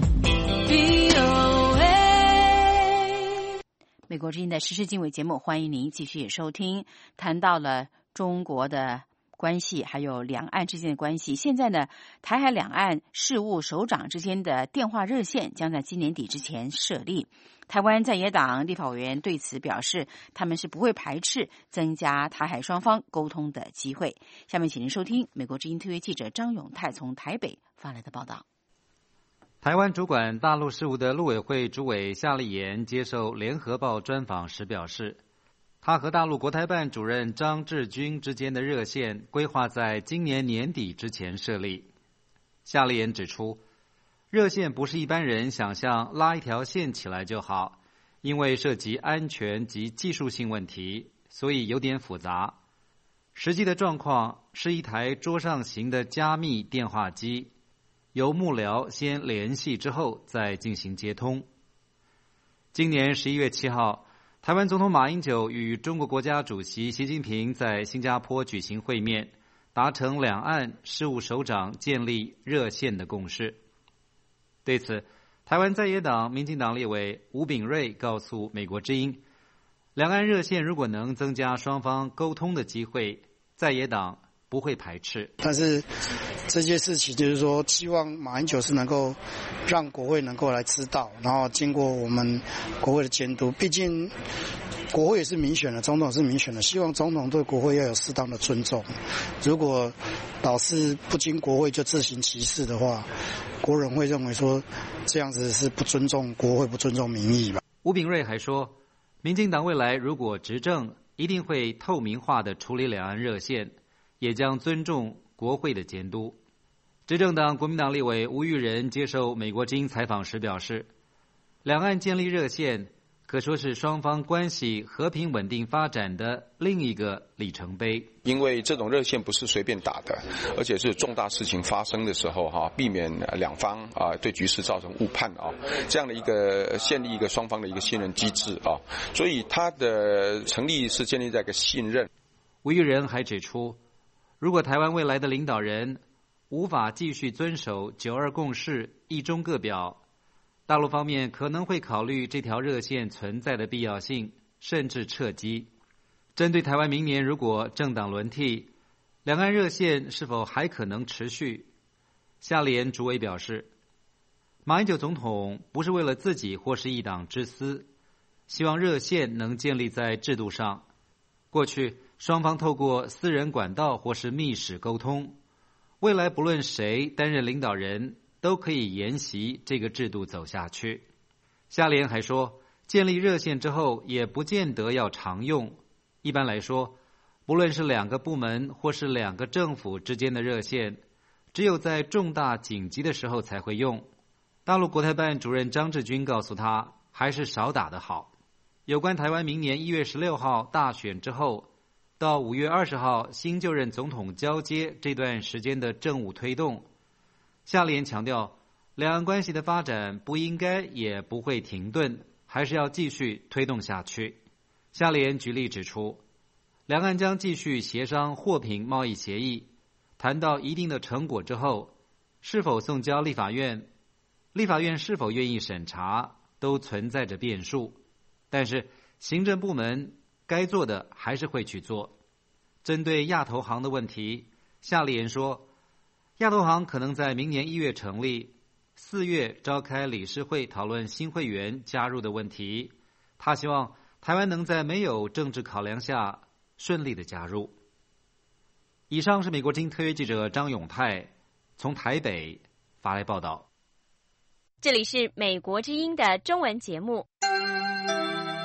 美国之音的时事经纬节目，欢迎您继续收听。谈到了中国的关系，还有两岸之间的关系。现在呢，台海两岸事务首长之间的电话热线将在今年底之前设立。台湾在野党立法委员对此表示，他们是不会排斥增加台海双方沟通的机会。下面请您收听美国之音特约记者张永泰从台北发来的报道。 台湾主管大陆事务的陆委会主委夏立言接受联合报专访时表示，他和大陆国台办主任张志军之间的热线规划在今年年底之前设立。夏立言指出，热线不是一般人想象拉一条线起来就好，因为涉及安全及技术性问题，所以有点复杂。实际的状况是一台桌上型的加密电话机，由幕僚先联系之后再进行接通。今年11月7号，台湾总统马英九与中国国家主席习近平在新加坡举行会面，达成两岸事务首长建立热线的共识。对此，台湾在野党民进党立委吴秉叡告诉美国之音，两岸热线如果能增加双方沟通的机会，在野党不会排斥。 但是这件事情就是说，希望马英九是能够让国会能够来知道，然后经过我们国会的监督，毕竟国会也是民选的，总统是民选的，希望总统对国会要有适当的尊重。如果导致不经国会就自行其事的话，国人会认为说这样子是不尊重国会，不尊重民意吧。 吴秉叡还说，民进党未来如果执政，一定会透明化的处理两岸热线，也将尊重国会的监督。执政党国民党立委吴育仁接受美国之音采访时表示，两岸建立热线可说是双方关系和平稳定发展的另一个里程碑。 因为这种热线不是随便打的，而且是重大事情发生的时候避免两方对局势造成误判这样的一个建立一个双方的一个信任机制所以它的成立是建立在一个信任。 吴育仁还指出，如果台湾未来的领导人无法继续遵守9·2共识、一中各表，大陆方面可能会考虑这条热线存在的必要性，甚至撤机。针对台湾明年如果政党轮替，两岸热线是否还可能持续？夏立言主委表示，马英九总统不是为了自己或是一党之私，希望热线能建立在制度上。过去双方透过私人管道或是密使沟通，未来不论谁担任领导人，都可以沿袭这个制度走下去。夏立言还说，建立热线之后也不见得要常用，一般来说，不论是两个部门或是两个政府之间的热线，只有在重大紧急的时候才会用。大陆国台办主任张志军告诉他，还是少打得好。有关台湾明年1月16号大选之后到5月20号新就任总统交接这段时间的政务推动，夏立言强调，两岸关系的发展不应该也不会停顿，还是要继续推动下去。夏立言举例指出，两岸将继续协商货品贸易协议，谈到一定的成果之后，是否送交立法院，立法院是否愿意审查，都存在着变数。但是行政部门该做的还是会去做。针对亚投行的问题，夏立言说，亚投行可能在明年1月成立，4月召开理事会讨论新会员加入的问题。他希望台湾能在没有政治考量下顺利的加入。以上是美国之音特约记者张永泰从台北发来报道。 这里是美国之音的中文节目。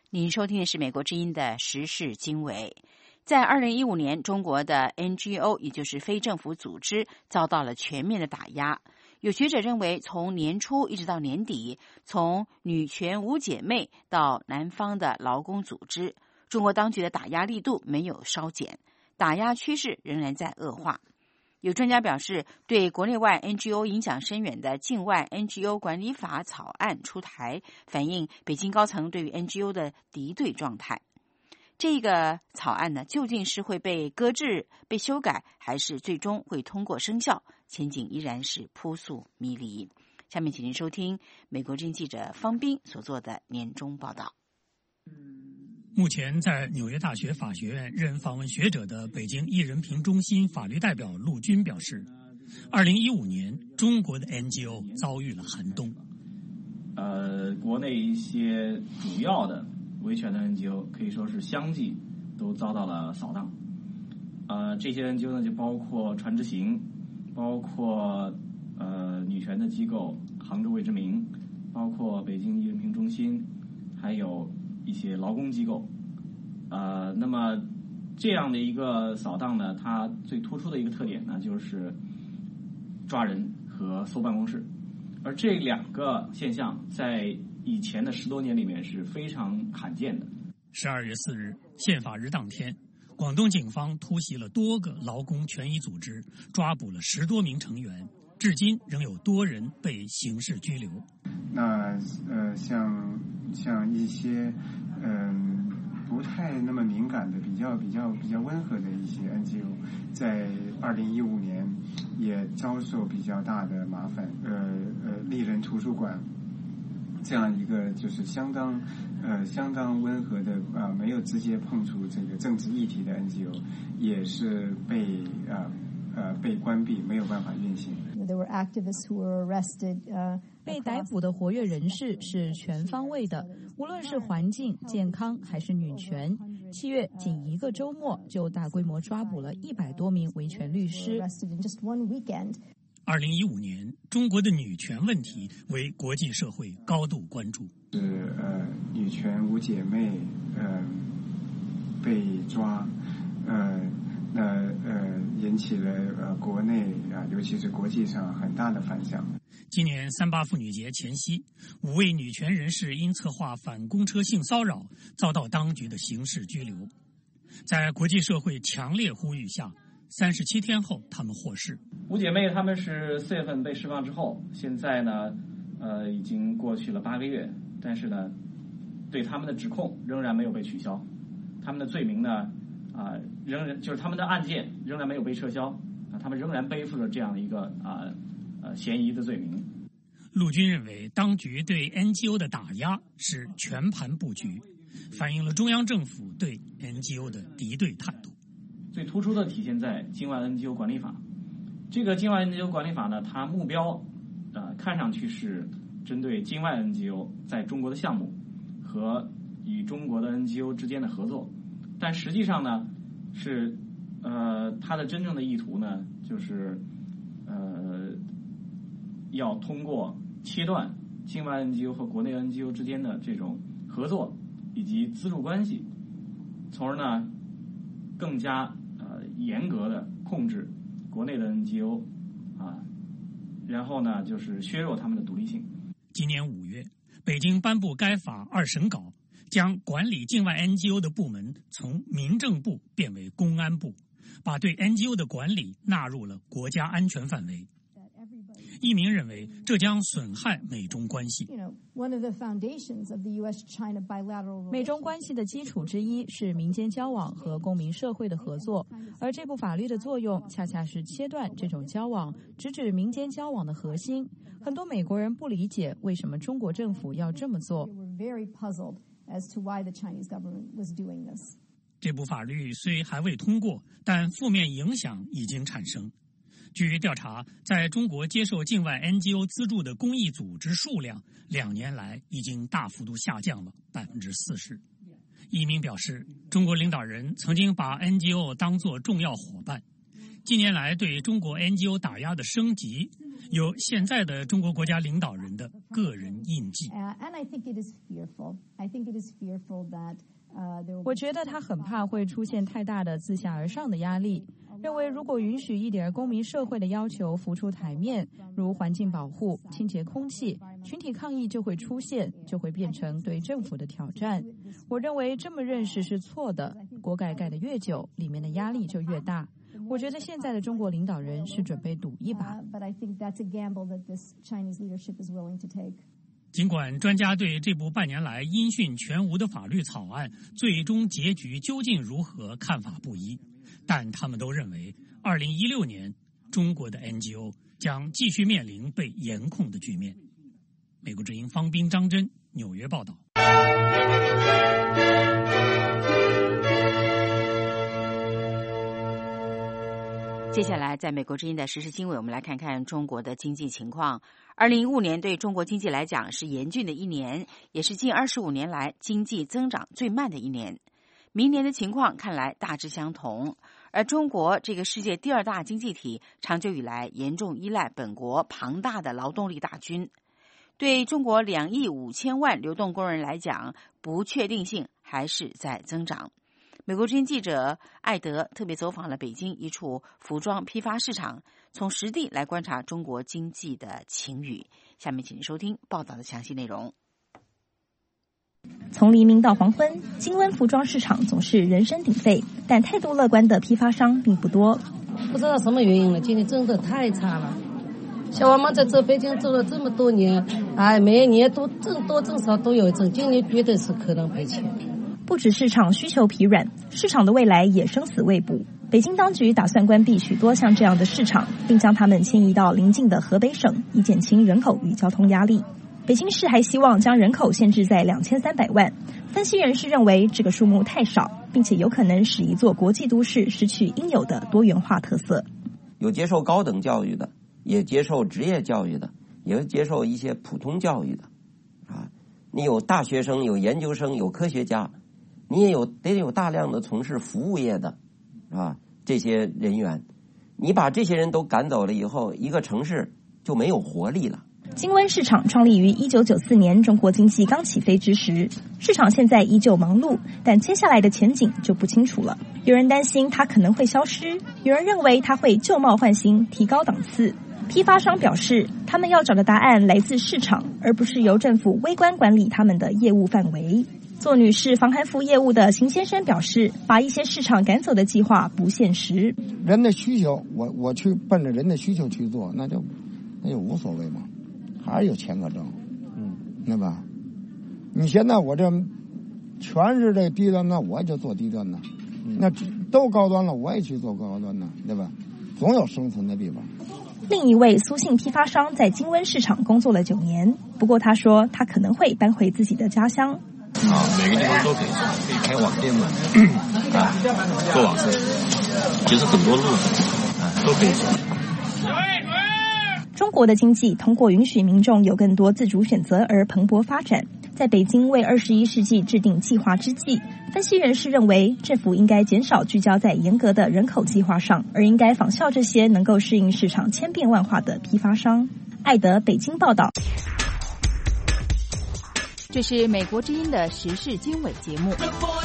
您收听的是美国之音的时事经纬。在2015年，中国的 NGO 也就是非政府组织遭到了全面的打压。有学者认为，从年初一直到年底，从女权五姐妹到南方的劳工组织，中国当局的打压力度没有稍减，打压趋势仍然在恶化。有专家表示，对国内外 NGO 影响深远的境外 NGO 管理法草案出台，反映北京高层对于 NGO 的敌对状态。这个草案呢，究竟是会被搁置、被修改，还是最终会通过生效？前景依然是扑朔迷离。下面请您收听美国之音记者方斌所做的年终报道。 目前在纽约大学法学院任访问学者的北京一人评中心法律代表陆军表示，2015年中国的 NGO 遭遇了寒冬。 国内一些主要的维权的 NGO 可以说是相继都遭到了扫荡。这些 NGO 呢，就包括传知行，包括女权的机构杭州未知名，包括北京一人评中心，还有一些劳工机构。那么这样的一个扫荡呢，它最突出的一个特点呢，就是抓人和搜办公室。而这两个现象在以前的10多年里面是非常罕见的。 12月4日，宪法日当天，广东警方突袭了多个劳工权益组织，抓捕了10多名成员，至今仍有多人被刑事拘留。 那像一些不太那么敏感的、比较温和的一些 NGO， 在2015年也遭受比较大的麻烦。丽人图书馆这样一个就是相当温和的没有直接碰触这个政治议题的 NGO， 也是被关闭，没有办法运行。 被逮捕的活跃人士是全方位的，无论是环境、健康还是女权。7月仅1个周末就大规模抓捕了100多名维权律师。 2015年，中国的女权问题为国际社会高度关注。 是女权五姐妹被抓，引起了国内尤其是国际上很大的反响。 今年3·8妇女节前夕，5位女权人士因策划反公车性骚扰，遭到当局的刑事拘留。在国际社会强烈呼吁下，37天后，他们获释。 五姐妹她们是4月份被释放之后，现在呢，已经过去了8个月，但是呢，对他们的指控仍然没有被取消，他们的罪名呢，仍然就是他们的案件仍然没有被撤销，他们仍然背负着这样的一个嫌疑的罪名。 陆军认为，当局对 NGO 的打压是全盘布局，反映了中央政府对 NGO 的敌对态度。 最突出的体现在境外 NGO 管理法。这个境外 NGO 管理法呢，它目标看上去是针对境外 NGO 在中国的项目和与中国的 NGO 之间的合作，但实际上呢是它的真正的意图呢，就是要通过切断境外 NGO 和国内 NGO 之间的这种合作以及资助关系，从而呢更加严格的控制国内的 NGO 然后呢就是削弱他们的独立性。 今年5月，北京颁布该法2审稿，将管理境外 NGO 的部门从民政部变为公安部，把对 NGO 的管理纳入了国家安全范围。一鸣认为，这将损害美中关系。 美中关系的基础之一是民间交往和公民社会的合作，而这部法律的作用恰恰是切断这种交往，直指民间交往的核心。很多美国人不理解为什么中国政府要这么做。 这部法律虽还未通过，但负面影响已经产生。据调查，在中国接受境外 NGO 资助的公益组织数量2年来已经大幅度下降了40%。一鸣表示，中国领导人曾经把 NGO 当作重要伙伴，近年来对中国 NGO 打压的升级， 有现在的中国国家领导人的个人印记。 我觉得他很怕会出现太大的自下而上的压力，认为如果允许一点公民社会的要求浮出台面，如环境保护、清洁空气，群体抗议就会出现，就会变成对政府的挑战。我认为这么认识是错的，国改改得越久，里面的压力就越大。我觉得现在的中国领导人是准备赌一把。 尽管专家对这部半年来音讯全无的法律草案最终结局究竟如何看法不一，但他们都认为2016年中国的 NGO 将继续面临被严控的局面。美国之音方斌、张真纽约报道。 接下来，在美国之音的时事经纬，我们来看看中国的经济情况。2015年对中国经济来讲是严峻的一年，也是近25年来经济增长最慢的一年。明年的情况看来大致相同。而中国这个世界第2大经济体，长久以来严重依赖本国庞大的劳动力大军。对中国2亿5千万流动工人来讲，不确定性还是在增长。美国之音记者艾德特别走访了北京一处服装批发市场，从实地来观察中国经济的晴雨。下面请您收听报道的详细内容。 从黎明到黄昏，京温服装市场总是人声鼎沸，但态度乐观的批发商并不多。 不知道什么原因了，今年真的太差了。像我们在这北京走了这么多年，每一年都挣多挣少都有挣，今年绝对是可能赔钱。 不止市场需求疲软，市场的未来也生死未卜。北京当局打算关闭许多像这样的市场，并将它们迁移到邻近的河北省，以减轻人口与交通压力。北京市还希望将人口限制在2300万。分析人士认为这个数目太少，并且有可能使一座国际都市失去应有的多元化特色。 有接受高等教育的，也接受职业教育的，也有接受一些普通教育的。你有大学生，有研究生，有科学家，你也得有大量的从事服务业的这些人员。你把这些人都赶走了以后，一个城市就没有活力了。 京温市场创立于1994年，中国经济刚起飞之时。市场现在依旧忙碌，但接下来的前景就不清楚了。有人担心它可能会消失，有人认为它会旧貌换新，提高档次。批发商表示，他们要找的答案来自市场，而不是由政府微观管理他们的业务范围。做女士防寒服业务的邢先生表示，把一些市场赶走的计划不现实。 人的需求，我去奔着人的需求去做，那就无所谓嘛，还是有钱可挣，对吧？你现在我这全是这低端的，我也就做低端的，那都高端了，我也去做高端的，对吧？总有生存的地方。 另一位苏姓批发商在京温市场工作了9年，不过他说他可能会搬回自己的家乡。 每个地方都可以做，可以开网店嘛，做网市，其实很多路子都可以做。 中国的经济通过允许民众有更多自主选择而蓬勃发展。在北京为21世纪制定计划之际，分析人士认为，政府应该减少聚焦在严格的人口计划上，而应该仿效这些能够适应市场千变万化的批发商。艾德北京报道。 这是美国之音的时事经纬节目。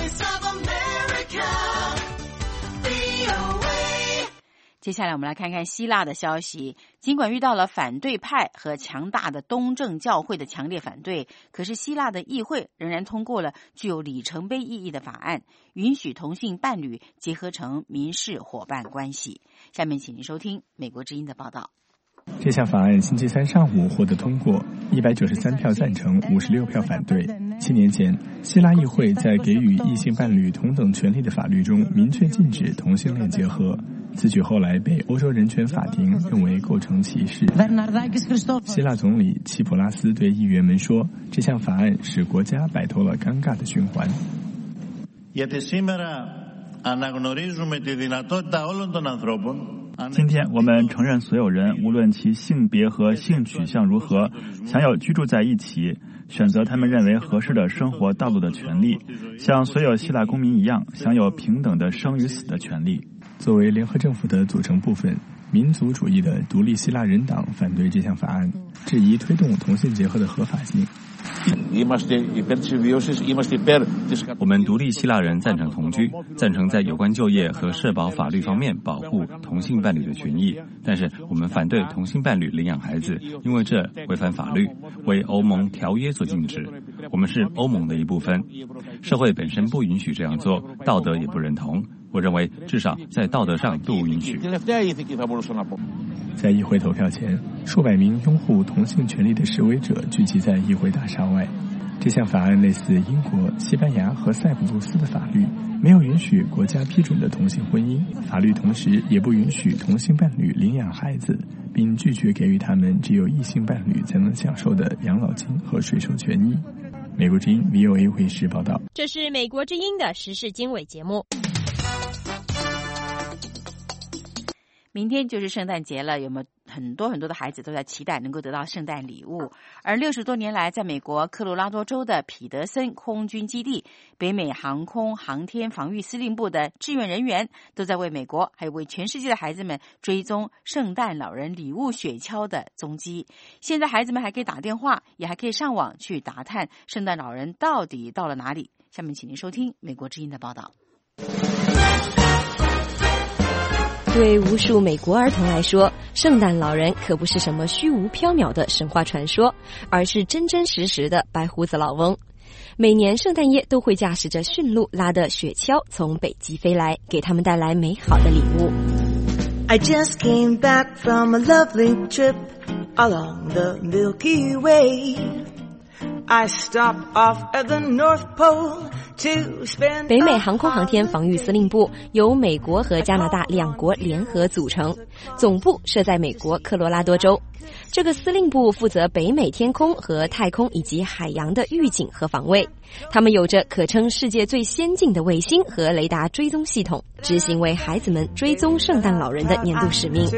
接下来我们来看看希腊的消息。尽管遇到了反对派和强大的东正教会的强烈反对，可是希腊的议会仍然通过了具有里程碑意义的法案，允许同性伴侣结合成民事伙伴关系。下面请您收听美国之音的报道。 这项法案星期三上午获得通过，193票赞成，56票反对。7年前，希腊议会在给予异性伴侣同等权利的法律中明确禁止同性恋结合，此举后来被欧洲人权法庭认为构成歧视。希腊总理齐普拉斯对议员们说，这项法案使国家摆脱了尴尬的循环。 今天我们承认所有人，无论其性别和性取向如何，享有居住在一起，选择他们认为合适的生活道路的权利，像所有希腊公民一样，享有平等的生与死的权利。 作为联合政府的组成部分， 民族主义的独立希腊人党反对这项法案，质疑推动同性结合的合法性。 我们独立希腊人赞成同居，赞成在有关就业和社保法律方面保护同性伴侣的权益，但是我们反对同性伴侣领养孩子，因为这违反法律，为欧盟条约所禁止。我们是欧盟的一部分，社会本身不允许这样做，道德也不认同。我认为至少在道德上不允许。 在议会投票前，数百名拥护同性权利的示威者聚集在议会大厦外。这项法案类似英国、西班牙和塞浦路斯的法律，没有允许国家批准的同性婚姻，法律同时也不允许同性伴侣领养孩子，并拒绝给予他们只有异性伴侣才能享受的养老金和税收权益。美国之音 VOA 卫视报道。 这是美国之音的时事经纬节目。 明天就是圣诞节了，有没有很多的孩子都在期待能够得到圣诞礼物？而60多年来，在美国科罗拉多州的彼得森空军基地，北美航空航天防御司令部的志愿人员都在为美国还有为全世界的孩子们追踪圣诞老人礼物雪橇的踪迹。现在孩子们还可以打电话，也还可以上网去打探圣诞老人到底到了哪里。下面请您收听美国之音的报道。 对无数美国儿童来说，圣诞老人可不是什么虚无缥缈的神话传说，而是真真实实的白胡子老翁。每年圣诞夜都会驾驶着驯鹿拉的雪橇从北极飞来，给他们带来美好的礼物。 I just came back from a lovely trip along the Milky Way.I stopped off at the North Pole to spend 北美航空航天防御司令部由美国和加拿大两国联合组成，总部设在美国科罗拉多州。这个司令部负责北美天空和太空以及海洋的预警和防卫。他们有着可称世界最先进的卫星和雷达追踪系统，执行为孩子们追踪圣诞老人的年度使命。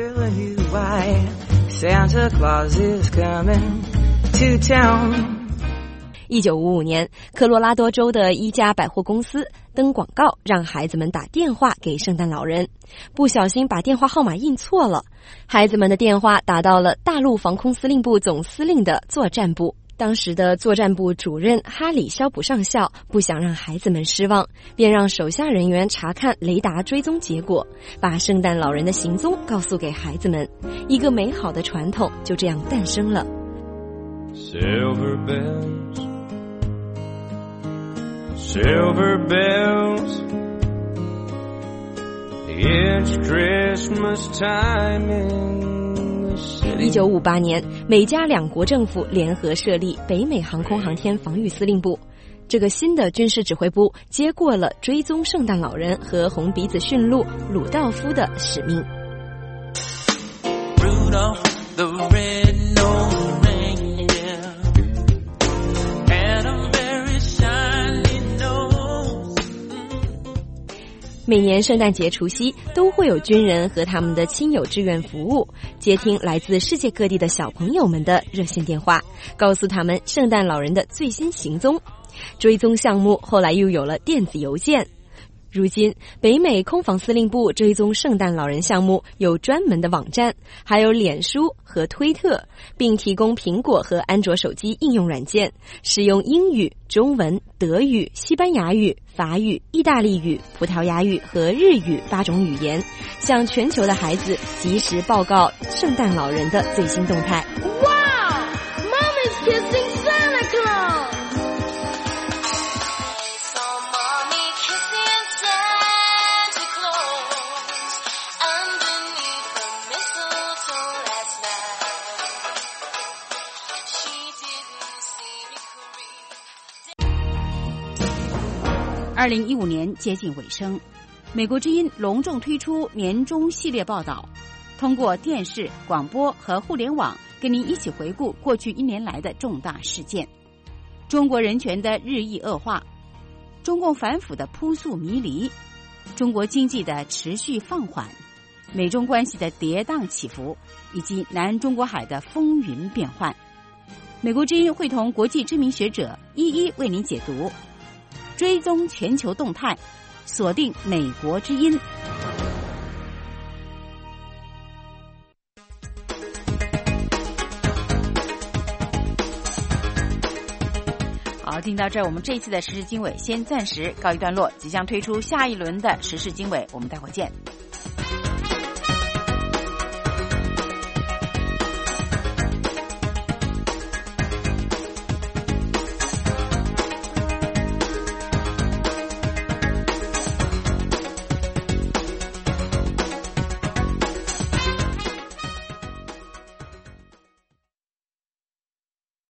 Santa Claus is coming to town.1955 年，科罗拉多州的一家百货公司登广告，让孩子们打电话给圣诞老人。不小心把电话号码印错了，孩子们的电话打到了大陆防空司令部总司令的作战部。当时的作战部主任哈里肖普上校不想让孩子们失望，便让手下人员查看雷达追踪结果，把圣诞老人的行踪告诉给孩子们。一个美好的传统就这样诞生了。 Silver bells, it's Christmas time in the city. 1958年，美加两国政府联合设立北美航空航天防御司令部。这个新的军事指挥部接过了追踪圣诞老人和红鼻子驯鹿鲁道夫的使命。 Rudolph the red-nosed reindeer. 每年圣诞节除夕都会有军人和他们的亲友志愿服务，接听来自世界各地的小朋友们的热线电话，告诉他们圣诞老人的最新行踪。追踪项目后来又有了电子邮件。如今，北美空防司令部追踪圣诞老人项目有专门的网站，还有脸书和推特，并提供苹果和安卓手机应用软件，使用英语、中文、德语、西班牙语、法语、意大利语、葡萄牙语和日语8种语言，向全球的孩子及时报告圣诞老人的最新动态。 Wow! Mommy's kissing Santa Claus.2015年接近尾声，美国之音隆重推出年终系列报道，通过电视、广播和互联网，跟您一起回顾过去1年来的重大事件：中国人权的日益恶化，中共反腐的扑朔迷离，中国经济的持续放缓，美中关系的跌宕起伏，以及南中国海的风云变幻。美国之音会同国际知名学者一一为您解读。追踪全球动态，锁定美国之音。 好，听到这儿，我们这一次的时事经纬先暂时告一段落，即将推出下一轮的时事经纬，我们待会儿见。